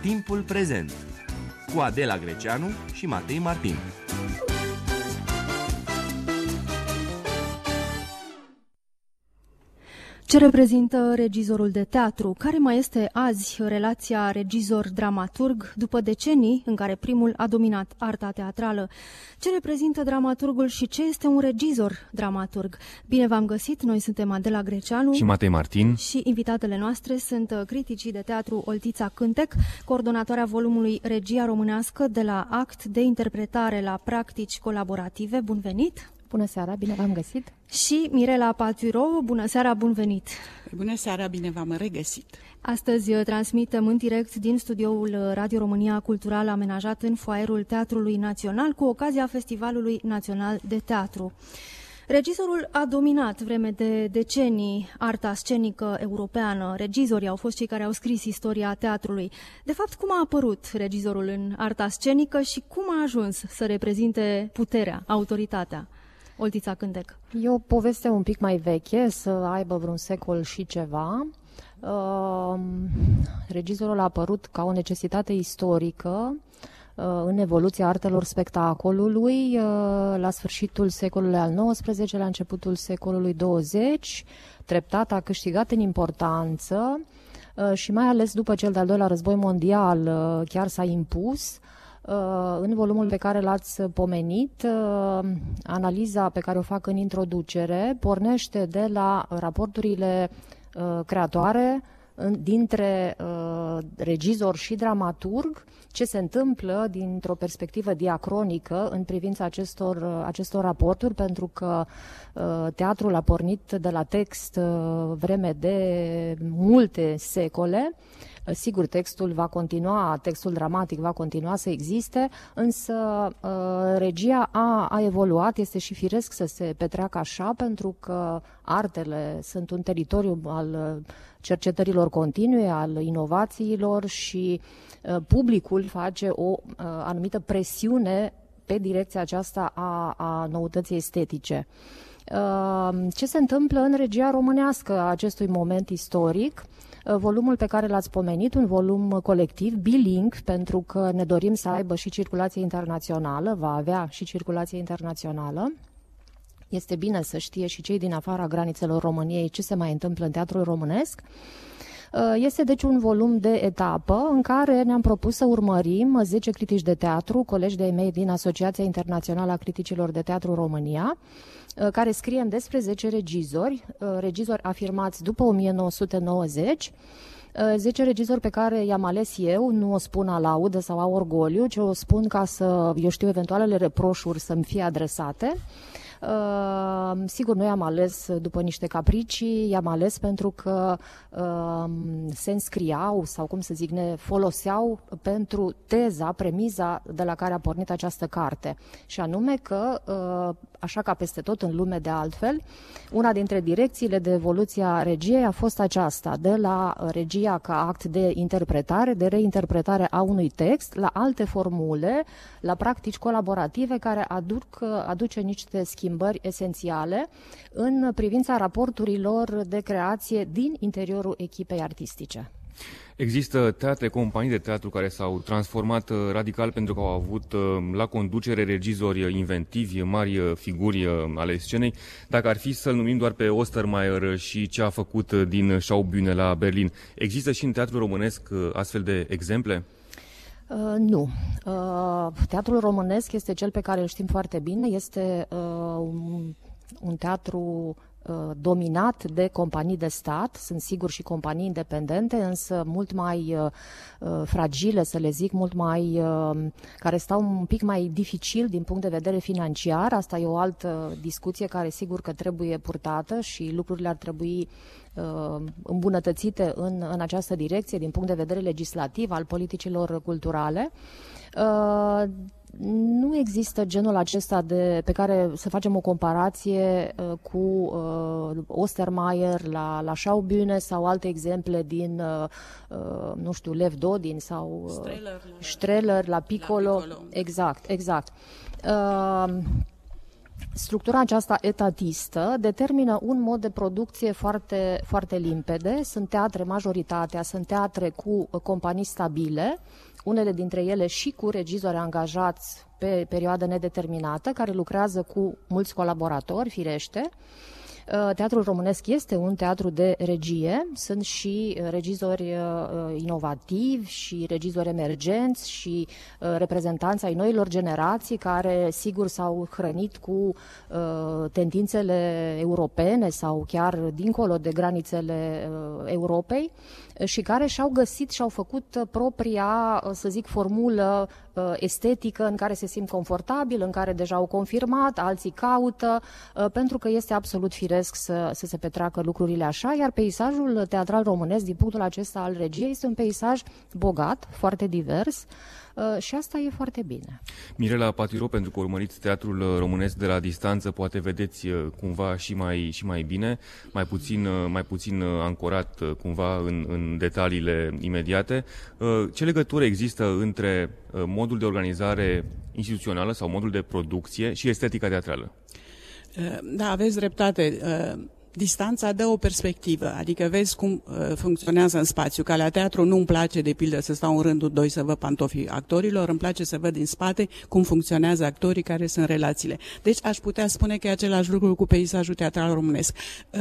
Timpul prezent cu Adela Greceanu și Matei Martin. Ce reprezintă regizorul de teatru? Care mai este azi relația regizor-dramaturg după decenii în care primul a dominat arta teatrală? Ce reprezintă dramaturgul și ce este un regizor-dramaturg? Bine v-am găsit, noi suntem Adela Greceanu și Matei Martin și invitatele noastre sunt criticii de teatru Oltița Cântec, coordonatoarea volumului Regia Românească de la Act de Interpretare la Practici Colaborative. Bun venit! Bună seara, bine v-am găsit! Și Mirela Paturo, bună seara, bun venit! Bună seara, bine v-am regăsit! Astăzi transmitem în direct din studioul Radio România Cultural amenajat în foaierul Teatrului Național cu ocazia Festivalului Național de Teatru. Regizorul a dominat vreme de decenii arta scenică europeană. Regizorii au fost cei care au scris istoria teatrului. De fapt, cum a apărut regizorul în arta scenică și cum a ajuns să reprezinte puterea, autoritatea? Oltița Cântec. E o poveste un pic mai veche, să aibă vreun secol și ceva. Regizorul a apărut ca o necesitate istorică în evoluția artelor spectacolului la sfârșitul secolului al XIX, la începutul secolului 20, treptat a câștigat în importanță și mai ales după cel de-al doilea război mondial chiar s-a impus. În volumul pe care l-ați pomenit, analiza pe care o fac în introducere pornește de la raporturile creatoare dintre regizor și dramaturg, ce se întâmplă dintr-o perspectivă diacronică în privința acestor raporturi, pentru că teatrul a pornit de la text vreme de multe secole. Sigur, textul dramatic va continua să existe, însă regia a evoluat, este și firesc să se petreacă așa, pentru că artele sunt un teritoriu al cercetărilor continue, al inovațiilor și publicul face o anumită presiune pe direcția aceasta a noutății estetice. Ce se întâmplă în regia românească a acestui moment istoric? Volumul pe care l-ați pomenit, un volum colectiv, biling, pentru că ne dorim să aibă și circulație internațională, va avea și circulație internațională. Este bine să știe și cei din afara granițelor României ce se mai întâmplă în teatrul românesc. Este deci un volum de etapă în care ne-am propus să urmărim 10 critici de teatru, colegi de-ai mei din Asociația Internațională a Criticilor de Teatru România, care scriem despre 10 regizori afirmați după 1990, 10 regizori pe care i-am ales eu, nu o spun a laudă sau a orgoliu, ci o spun ca să, eventualele reproșuri să-mi fie adresate. Sigur, noi am ales după niște capricii, i-am ales pentru că se înscriau sau, ne foloseau pentru premiza de la care a pornit această carte. Și anume că, așa ca peste tot în lume de altfel, una dintre direcțiile de evoluție a regiei a fost aceasta, de la regia ca act de interpretare, de reinterpretare a unui text, la alte formule, la practici colaborative care aduce niște schimbări esențiale în privința raporturilor de creație din interiorul echipei artistice. Există teatre, companii de teatru care s-au transformat radical pentru că au avut la conducere regizori inventivi, mari figuri ale scenei. Dacă ar fi să-l numim doar pe Ostermayer și ce a făcut din Schaubühne la Berlin, există și în teatrul românesc astfel de exemple? Nu. Teatrul românesc este cel pe care îl știm foarte bine. Este un teatru dominat de companii de stat, sunt sigur și companii independente, însă mult mai fragile, să le zic, care stau un pic mai dificil din punct de vedere financiar. Asta e o altă discuție care sigur că trebuie purtată și lucrurile ar trebui îmbunătățite în această direcție din punct de vedere legislativ al politicilor culturale. Nu există genul acesta pe care să facem o comparație cu Ostermayer la Schaubühne sau alte exemple din, Lev Dodin sau Strehler la Piccolo. Exact. Structura aceasta etatistă determină un mod de producție foarte, foarte limpede. Sunt teatre, majoritatea sunt teatre cu companii stabile, unele dintre ele și cu regizori angajați pe perioadă nedeterminată, care lucrează cu mulți colaboratori, firește. Teatrul românesc este un teatru de regie, sunt și regizori inovativi și regizori emergenți și reprezentanți ai noilor generații care sigur s-au hrănit cu tendințele europene sau chiar dincolo de granițele Europei și care și-au găsit și-au făcut propria, să zic, formulă estetică în care se simt confortabil, în care deja au confirmat, alții caută, pentru că este absolut firesc să se petreacă lucrurile așa, iar peisajul teatral românesc, din punctul acesta al regiei, este un peisaj bogat, foarte divers, și asta e foarte bine. Mirela Patiro, pentru că urmăriți teatrul românesc de la distanță, poate vedeți cumva și mai bine, mai puțin ancorat cumva în detaliile imediate. Ce legătură există între modul de organizare instituțională sau modul de producție și estetica teatrală? Da, aveți dreptate. Distanța dă o perspectivă, adică vezi cum funcționează în spațiu. Ca la teatru nu-mi place, de pildă, să stau în rândul 2 să văd pantofii actorilor, îmi place să văd din spate cum funcționează actorii, care sunt relațiile. Deci aș putea spune că e același lucru cu peisajul teatral românesc.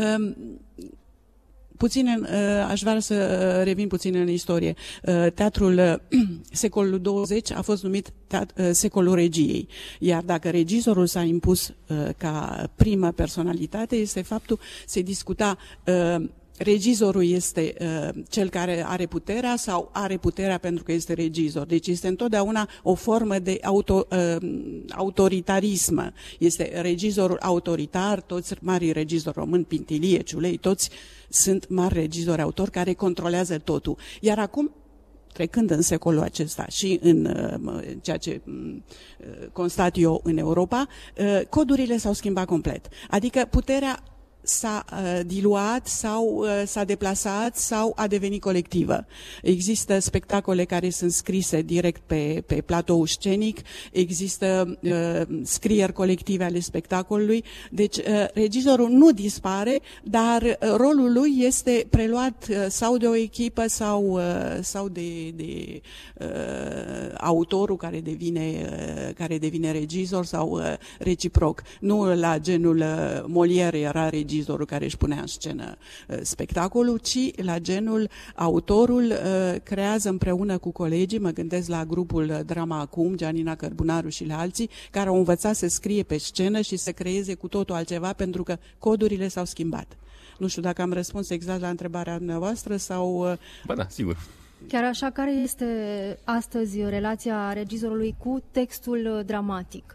Aș vrea să revin puțin în istorie. Teatrul secolului 20 a fost numit secolul regiei. Iar dacă regizorul s-a impus ca primă personalitate, este faptul, se discuta regizorul este cel care are puterea sau are puterea pentru că este regizor. Deci este întotdeauna o formă de autoritarism. Este regizorul autoritar, toți marii regizori români, Pintilie, Ciulei, toți sunt mari regizori autori care controlează totul. Iar acum, trecând în secolul acesta și în ceea ce constat eu în Europa, codurile s-au schimbat complet. Adică puterea s-a diluat sau s-a deplasat sau a devenit colectivă. Există spectacole care sunt scrise direct pe platou scenic, există scrieri colective ale spectacolului, deci regizorul nu dispare, dar rolul lui este preluat sau de o echipă sau de autorul care devine regizor sau reciproc. Nu la genul Molière era regizorul care își punea în scenă spectacolul, ci la genul autorul creează împreună cu colegii, mă gândesc la grupul Drama Acum, Gianina Cărbunaru și la alții, care au învățat să scrie pe scenă și să creeze cu totul altceva, pentru că codurile s-au schimbat. Nu știu dacă am răspuns exact la întrebarea dumneavoastră sau... Ba da, sigur. Chiar așa, care este astăzi relația regizorului cu textul dramatic?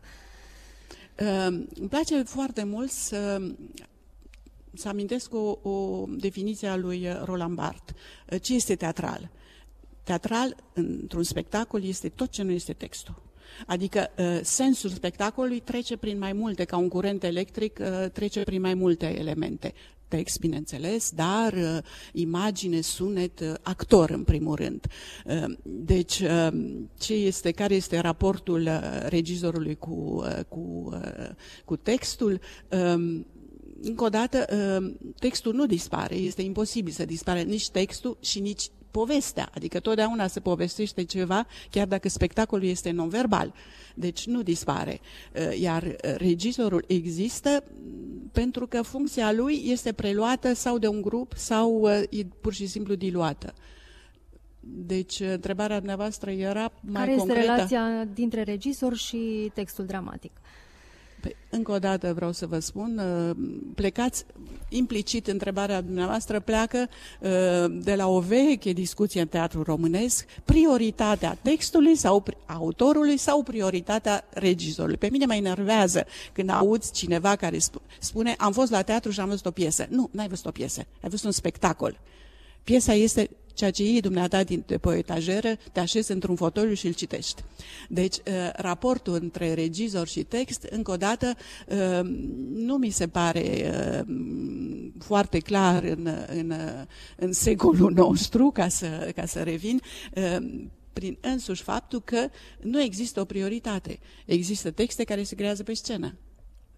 Îmi place foarte mult să amintesc o definiție a lui Roland Barthes. Ce este teatral? Teatral, într-un spectacol, este tot ce nu este textul. Adică sensul spectacolului trece prin mai multe, ca un curent electric, trece prin mai multe elemente. Text, bineînțeles, dar imagine, sunet, actor în primul rând. Deci, care este raportul regizorului cu textul? Încă o dată, textul nu dispare, este imposibil să dispare nici textul și nici povestea, adică totdeauna se povestește ceva, chiar dacă spectacolul este non-verbal, deci nu dispare. Iar regizorul există pentru că funcția lui este preluată sau de un grup sau e pur și simplu diluată. Deci, întrebarea dumneavoastră era mai concretă. Care este relația dintre regizor și textul dramatic? Încă o dată vreau să vă spun, plecați, implicit întrebarea dumneavoastră pleacă de la o veche discuție în teatrul românesc, prioritatea textului sau autorului sau prioritatea regizorului. Pe mine mă enervează când auzi cineva care spune am fost la teatru și am văzut o piesă. Nu, n-ai văzut o piesă, ai văzut un spectacol. Piesa este ceea ce iei dumneata de pe o etajeră, te așezi într-un fotoliu și îl citești. Deci, raportul între regizor și text, încă o dată, nu mi se pare foarte clar în secolul nostru, ca să revin, prin însuși faptul că nu există o prioritate. Există texte care se creează pe scenă.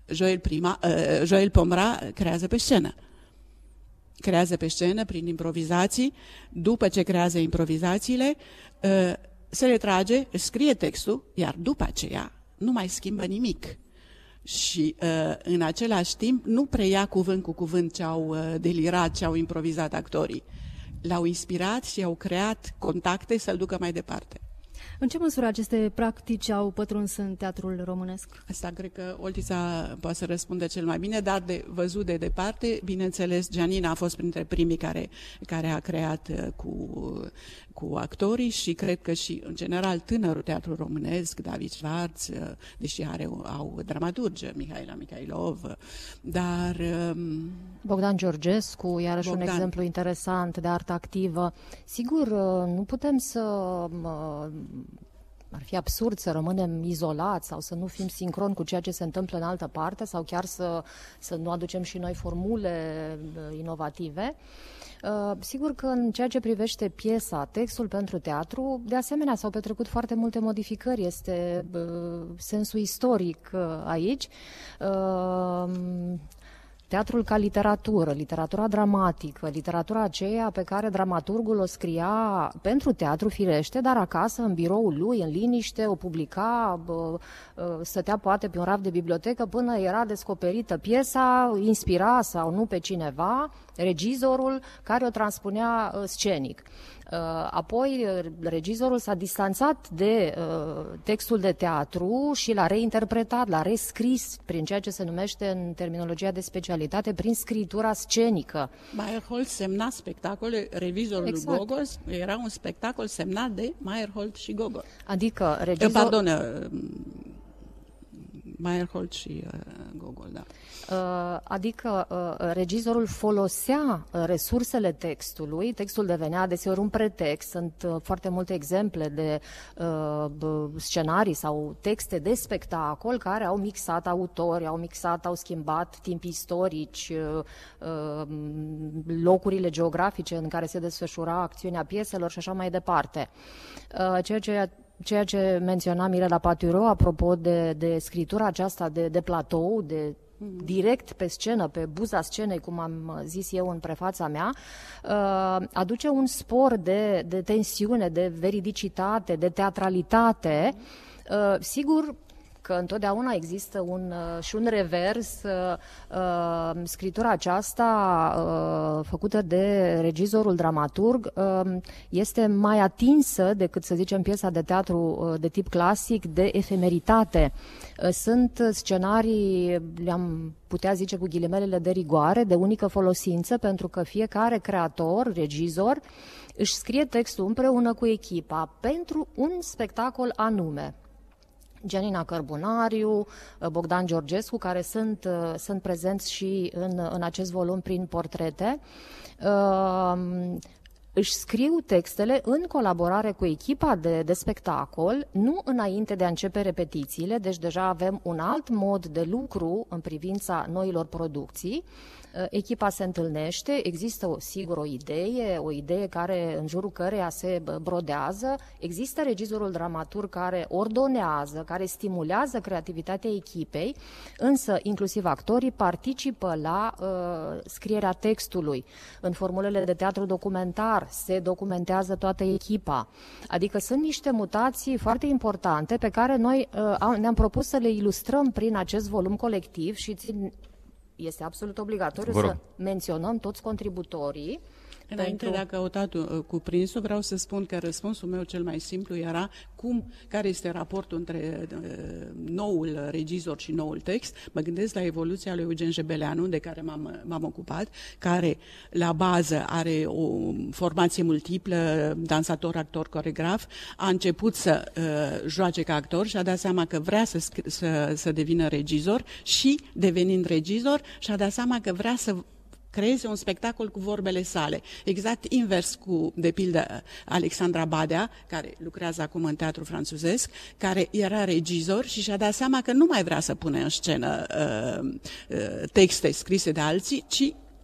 Joel Pomra creează pe scenă. Creează pe scenă prin improvizații. După ce creează improvizațiile, se retrage, își scrie textul, iar după aceea nu mai schimbă nimic. Și în același timp nu preia cuvânt cu cuvânt ce au delirat, ce au improvizat actorii. L-au inspirat și au creat contacte să-l ducă mai departe. În ce măsură aceste practici au pătruns în teatrul românesc? Asta cred că Oltița poate să răspundă cel mai bine, dar de văzut de departe, bineînțeles, Gianina a fost printre primii care a creat cu actorii și cred că și, în general, tânărul teatru românesc, David Schwarz, deși au dramaturgi, Mihaela Mihailov, dar... Bogdan Georgescu, iarăși un exemplu interesant de artă activă. Sigur, nu putem să... Ar fi absurd să rămânem izolați sau să nu fim sincroni cu ceea ce se întâmplă în altă parte sau chiar să nu aducem și noi formule inovative. Sigur că în ceea ce privește piesa, textul pentru teatru, de asemenea s-au petrecut foarte multe modificări, este sensul istoric aici. Teatrul ca literatură, literatura dramatică, literatura aceea pe care dramaturgul o scria pentru teatru firește, dar acasă, în biroul lui, în liniște, o publica, stătea poate pe un raft de bibliotecă până era descoperită piesa, inspira sau nu pe cineva, regizorul care o transpunea scenic. Apoi regizorul s-a distanțat de textul de teatru și l-a reinterpretat, l-a rescris prin ceea ce se numește în terminologia de specialitate, prin scritura scenică. Meyerhold semna spectacole, revizorul lui Gogol era un spectacol semnat de Meyerhold și Gogol. Adică Meyerhold și Gogol, da. Adică regizorul folosea resursele textului, textul devenea adeseori un pretext, sunt foarte multe exemple de scenarii sau texte de spectacol care au mixat autori, au schimbat timpi istorici, locurile geografice în care se desfășura acțiunea pieselor și așa mai departe. Ceea ce menționa Mirela Patureau apropo de scritura aceasta de platou, de direct pe scenă, pe buza scenei, cum am zis eu în prefața mea, aduce un spor de tensiune, de veridicitate, de teatralitate. Sigur că întotdeauna există și un revers. Scritura aceasta făcută de regizorul dramaturg este mai atinsă decât, să zicem, piesa de teatru de tip clasic, de efemeritate. Sunt scenarii, le-am putea zice cu ghilimelele de rigoare, de unică folosință, pentru că fiecare creator, regizor, își scrie textul împreună cu echipa pentru un spectacol anume. Gianina Cărbunariu, Bogdan Georgescu, care sunt prezenți și în acest volum prin portrete, își scriu textele în colaborare cu echipa de spectacol, nu înainte de a începe repetițiile, deci deja avem un alt mod de lucru în privința noilor producții. Echipa se întâlnește, există o idee care, în jurul căreia se brodează, există regizorul dramaturg care ordonează, care stimulează creativitatea echipei, însă inclusiv actorii participă la scrierea textului. În formulele de teatru documentar se documentează toată echipa. Adică sunt niște mutații foarte importante pe care noi ne-am propus să le ilustrăm prin acest volum colectiv și este absolut obligatoriu să menționăm toți contributorii. Înainte de a căuta cuprinsul, vreau să spun că răspunsul meu cel mai simplu era care este raportul între noul regizor și noul text. Mă gândesc la evoluția lui Eugen Jebeleanu, de care m-am ocupat, care la bază are o formație multiplă, dansator, actor, coregraf, a început să joace ca actor și a dat seama că vrea să devină regizor și, devenind regizor, și-a dat seama că vrea să creeze un spectacol cu vorbele sale. Exact invers cu, de pildă, Alexandra Badea, care lucrează acum în teatru franțuzesc, care era regizor și și-a dat seama că nu mai vrea să pune în scenă texte scrise de alții, ci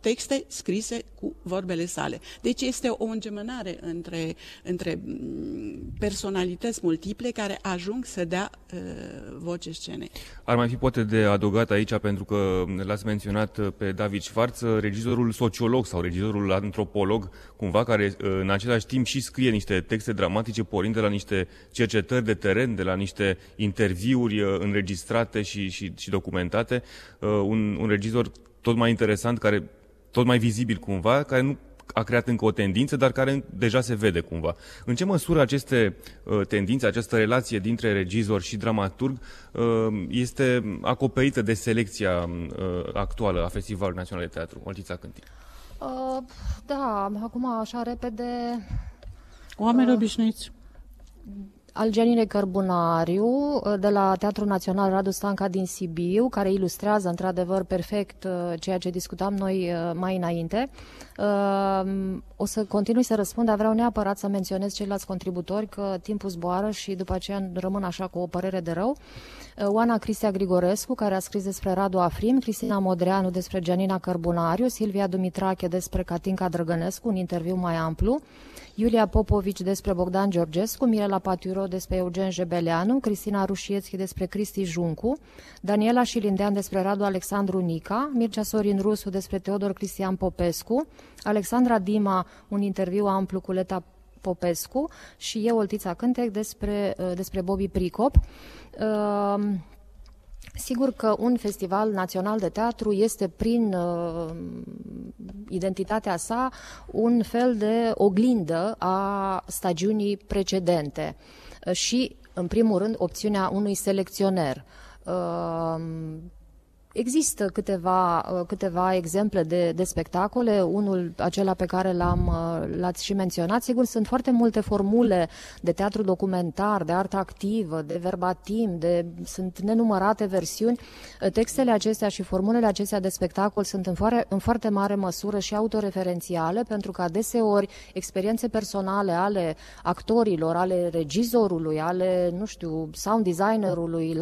texte scrise cu vorbele sale. Deci este o îngemănare între personalități multiple care ajung să dea voce scenei. Ar mai fi poate de adăugat aici, pentru că l-ați menționat pe David Schwarz, regizorul sociolog sau regizorul antropolog, cumva, care în același timp și scrie niște texte dramatice, pornind de la niște cercetări de teren, de la niște interviuri înregistrate și documentate. Un regizor tot mai interesant, care tot mai vizibil cumva, care nu a creat încă o tendință, dar care deja se vede cumva. În ce măsură aceste tendințe, această relație dintre regizor și dramaturg este acoperită de selecția actuală a Festivalului Național de Teatru? Oltița Cântí. Da, acum așa repede... Oameni obișnuiți. Al Gianine Cărbunariu, de la Teatrul Național Radu Stanca din Sibiu, care ilustrează într-adevăr perfect ceea ce discutam noi mai înainte. O să continui să răspund, dar vreau neapărat să menționez ceilalți contributori, că timpul zboară și după aceea rămân așa cu o părere de rău. Oana Cristia Grigorescu, care a scris despre Radu Afrim, Cristina Modreanu despre Gianina Cărbunariu, Silvia Dumitrache despre Catinca Drăgănescu, un interviu mai amplu, Iulia Popovici despre Bogdan Georgescu, Mirela Patiuro despre Eugen Jebeleanu, Cristina Rușiețchi despre Cristi Juncu, Daniela Șilindean despre Radu Alexandru Nica, Mircea Sorin Rusu despre Teodor Cristian Popescu, Alexandra Dima, un interviu amplu cu Leta Popescu și eu, Oltița Cântec, despre Bobby Pricop. Sigur că un festival național de teatru este, prin identitatea sa, un fel de oglindă a stagiunii precedente și, în primul rând, opțiunea unui selecționer. Există câteva exemple de spectacole, unul acela pe care l-ați și menționat. Sigur, sunt foarte multe formule de teatru documentar, de artă activă, de verbatim, sunt nenumărate versiuni. Textele acestea și formulele acestea de spectacol sunt în foarte mare măsură și autoreferențiale, pentru că adeseori experiențe personale ale actorilor, ale regizorului, ale, nu știu, sound designerului,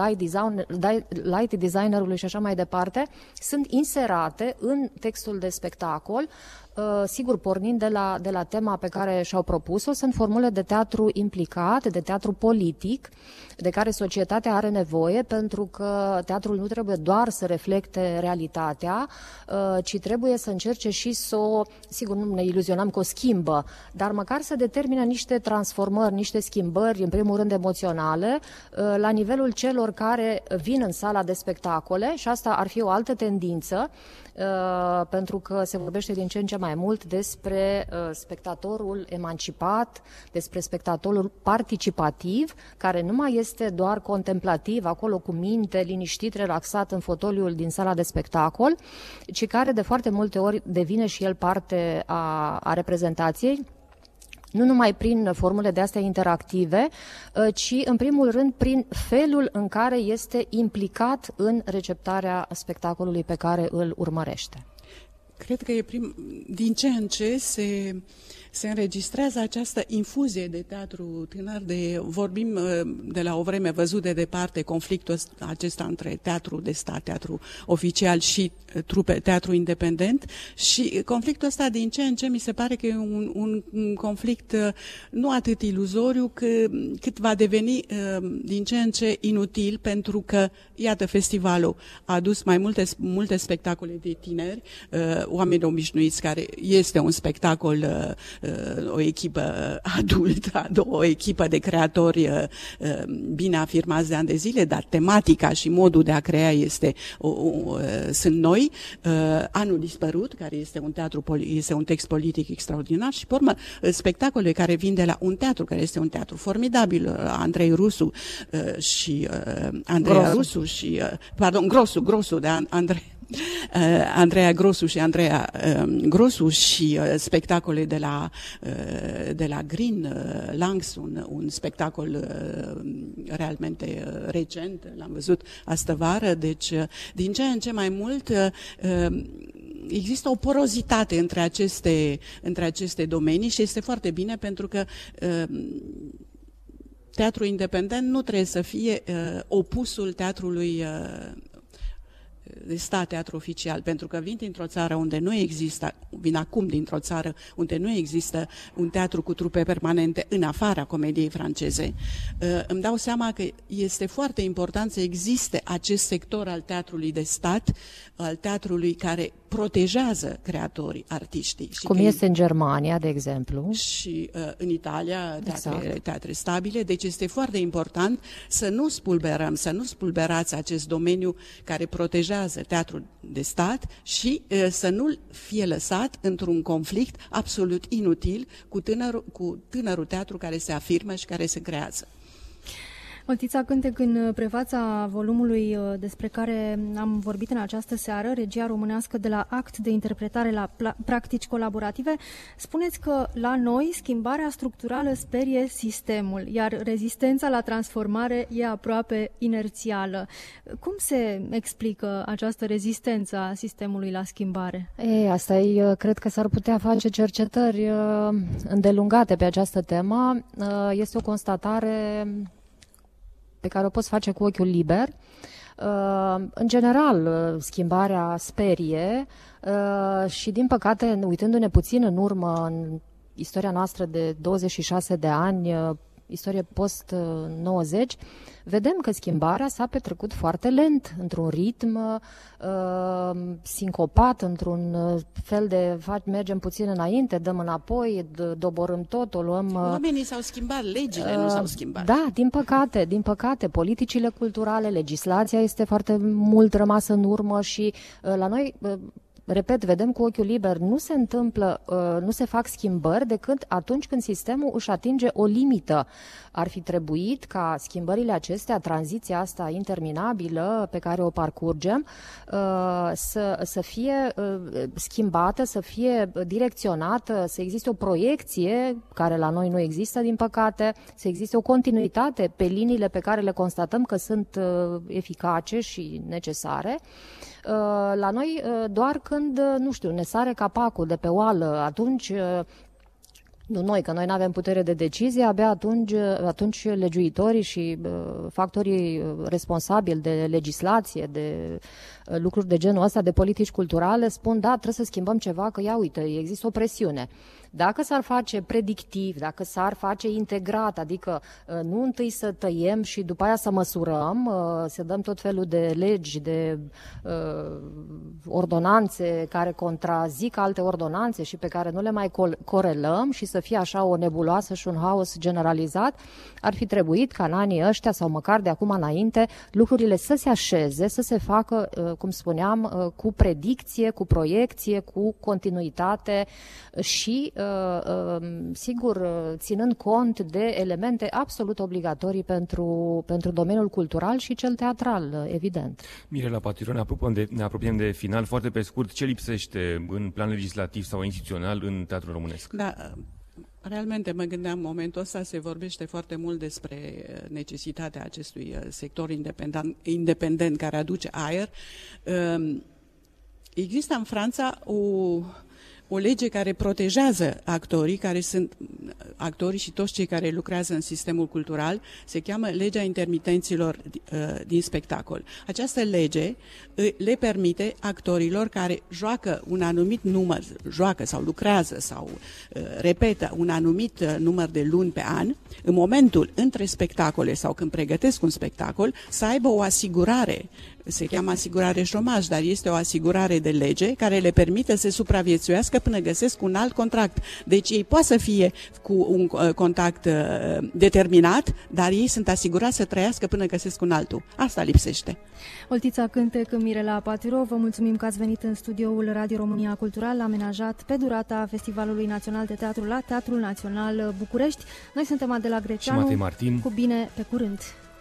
light designerului și așa mai departe, sunt inserate în textul de spectacol, sigur, pornind de la tema pe care și-au propus-o. Sunt formule de teatru implicat, de teatru politic, de care societatea are nevoie, pentru că teatrul nu trebuie doar să reflecte realitatea, ci trebuie să încerce și sigur, nu ne iluzionăm că o schimbă, dar măcar să determine niște transformări, niște schimbări, în primul rând emoționale, la nivelul celor care vin în sala de spectacole, și asta ar fi o altă tendință, pentru că se vorbește din ce în ce mai mult despre spectatorul emancipat, despre spectatorul participativ, care nu mai este doar contemplativ, acolo cu minte, liniștit, relaxat în fotoliul din sala de spectacol, ci care de foarte multe ori devine și el parte a reprezentației, nu numai prin formule de astea interactive, ci în primul rând prin felul în care este implicat în receptarea spectacolului pe care îl urmărește. Cred că din ce în ce se înregistrează această infuzie de teatru tânăr, vorbim de la o vreme văzut de departe conflictul acesta între teatru de stat, teatru oficial și teatru independent, și conflictul ăsta din ce în ce mi se pare că e un conflict nu atât iluzoriu cât va deveni din ce în ce inutil, pentru că, iată, festivalul a adus mai multe spectacole de tineri, oameni obișnuiți, care este un spectacol, o echipă adultă, o echipă de creatori bine afirmați de ani de zile, dar tematica și modul de a crea sunt noi. Anul dispărut, care este un text politic extraordinar, și, pe urmă, spectacole care vin de la un teatru, care este un teatru formidabil, Andrei Rusu și Andreea Rusu și, Grosu de Andreea Grosu și Andreea Grosu și spectacole de la Green Langs, un spectacol realmente recent, l-am văzut astăvară, deci din ce în ce mai mult există o porozitate între aceste domenii și este foarte bine, pentru că teatrul independent nu trebuie să fie opusul teatrului de stat, teatru oficial, pentru că vin dintr-o țară unde nu există, vin acum dintr-o țară unde nu există un teatru cu trupe permanente în afara comediei franceze, îmi dau seama că este foarte important să existe acest sector al teatrului de stat, al teatrului care protejează creatorii, artiștii. Cum este în Germania, de exemplu. Și în Italia, teatre stabile. Deci este foarte important să nu spulberăm, să nu spulberați acest domeniu care protejează teatrul de stat și să nu fie lăsat într-un conflict absolut inutil cu tânărul teatru care se afirmă și care se creează. Oltița Cântec, în prefața volumului despre care am vorbit în această seară, Regia românească de la act de interpretare la practici colaborative, spuneți că la noi schimbarea structurală sperie sistemul, iar rezistența la transformare e aproape inerțială. Cum se explică această rezistență a sistemului la schimbare? Asta cred că s-ar putea face cercetări îndelungate pe această temă. Este o constatare pe care o poți face cu ochiul liber. În general, schimbarea sperie și, din păcate, uitându-ne puțin în urmă în istoria noastră de 26 de ani, istorie post-90, vedem că schimbarea s-a petrecut foarte lent, într-un ritm sincopat, într-un fel de mergem puțin înainte, dăm înapoi, doborâm tot, o luăm... Oamenii s-au schimbat, legile nu s-au schimbat. Da, din păcate, politicile culturale, legislația este foarte mult rămasă în urmă și la noi... Repet, vedem cu ochiul liber, nu se fac schimbări decât atunci când sistemul își atinge o limită. Ar fi trebuit ca schimbările acestea, tranziția asta interminabilă pe care o parcurgem, să fie schimbată, să fie direcționată, să existe o proiecție, care la noi nu există, din păcate, să existe o continuitate pe liniile pe care le constatăm că sunt eficace și necesare. La noi doar când, ne sare capacul de pe oală, atunci, nu noi, că noi nu avem putere de decizie, abia atunci legiuitorii și factorii responsabili de legislație, de lucruri de genul ăsta, de politici culturale, spun, da, trebuie să schimbăm ceva, că ia uite, există o presiune. Dacă s-ar face predictiv, dacă s-ar face integrat, adică nu întâi să tăiem și după aia să măsurăm, să dăm tot felul de legi, de ordonanțe care contrazic alte ordonanțe și pe care nu le mai corelăm și să fie așa o nebuloasă și un haos generalizat, ar fi trebuit ca în anii ăștia sau măcar de acum înainte lucrurile să se așeze, să se facă, cum spuneam, cu predicție, cu proiecție, cu continuitate și sigur, ținând cont de elemente absolut obligatorii pentru domeniul cultural și cel teatral, evident. Mirela Patiro, ne apropiem de final. Foarte pe scurt, ce lipsește în plan legislativ sau instituțional în teatrul românesc? Da, realmente mă gândeam, în momentul ăsta se vorbește foarte mult despre necesitatea acestui sector independent care aduce aer. Există în Franța o lege care protejează actorii, care sunt actorii și toți cei care lucrează în sistemul cultural, se cheamă legea intermitenților din spectacol. Această lege le permite actorilor care joacă un anumit număr, joacă sau lucrează sau repetă un anumit număr de luni pe an, în momentul între spectacole sau când pregătesc un spectacol, să aibă o asigurare. Se cheamă asigurare șomaj, dar este o asigurare de lege care le permite să supraviețuiască până găsesc un alt contract. Deci ei poate să fie cu un contact determinat, dar ei sunt asigurați să trăiască până găsesc un altul. Asta lipsește. Oltița Cântec, Mirela Patiro, vă mulțumim că ați venit în studioul Radio România Cultural, amenajat pe durata Festivalului Național de Teatru la Teatrul Național București. Noi suntem Adela Greceanu. Și Matei Martin. Cu bine, pe curând!